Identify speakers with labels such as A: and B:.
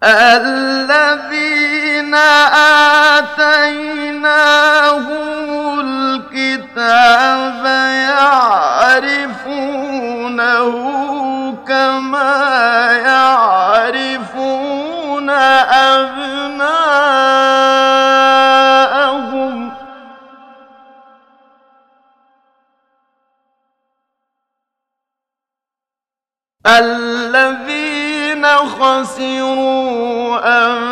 A: الذين آتيناهم الكتاب يعرفونه كما يعرفون أبناءهم الذين خسروا